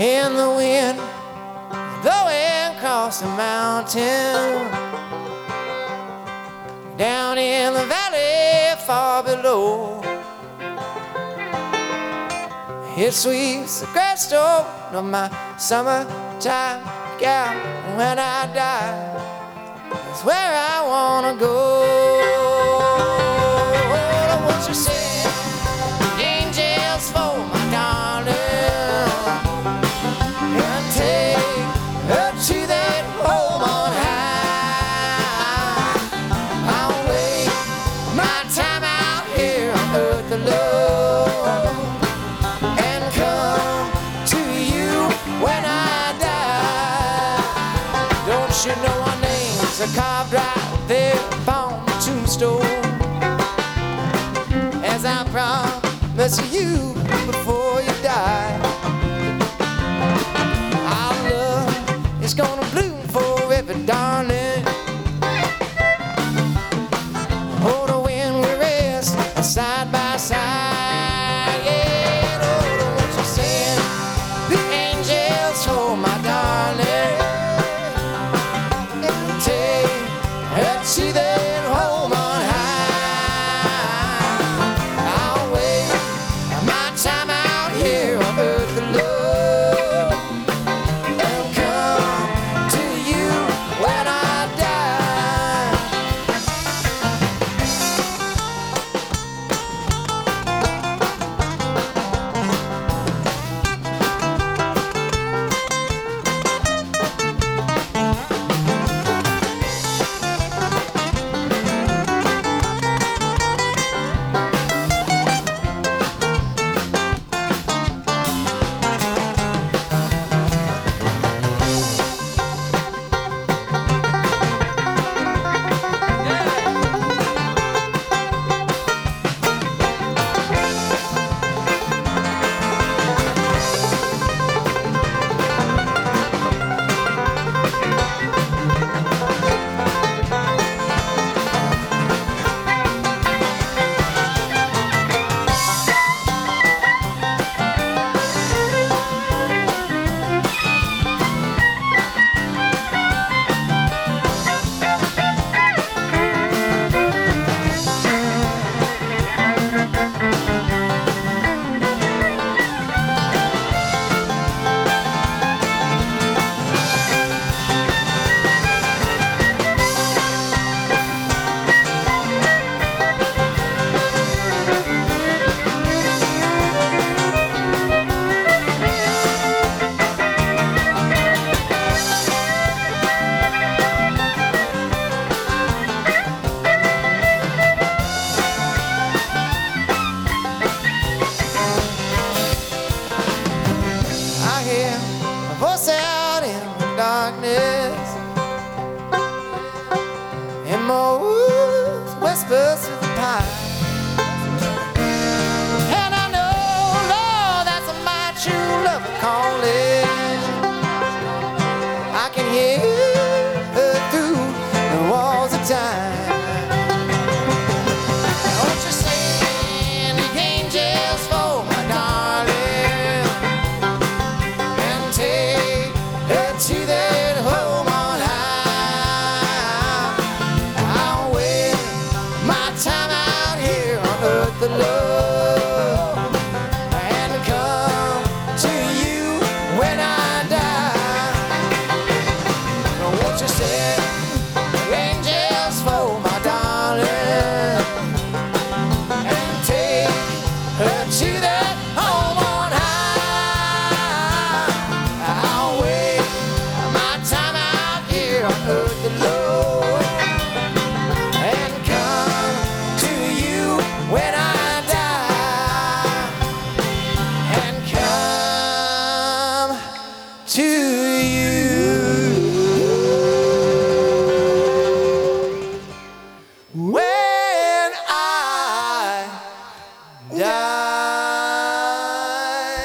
in the wind blowing across the mountain, down in the valley far below. It sweeps the gravestone of my summertime gal. When I die, that's where I wanna go. What you say? Angels for my darling, and take her to that home on high. I'll wait my time out here on earth alone, and come to you when I die. Don't you know our names are carved right there upon the tombstone, as I promise you before you die. Our love is gonna bloom forever, darling. Oh, when we rest side by side, yeah. Oh, what you said, the angels for my darling, and take her to that home on high. I'll wait my time out here on earth alone, and come to you when I die. I hear a voice out in the darkness, and more wolves whispers through the pine. And I know, Lord, that's my true love calling. I can hear her through the walls of time. What you saying, the angels for my darling, and take her to that home on high. I'll wait my time out here on earth alone, and come to you when I die. What you said, angels for my darling, and take her to that home on high. I'll wait my time out here on earth alone, and come to you when I die, and come to you when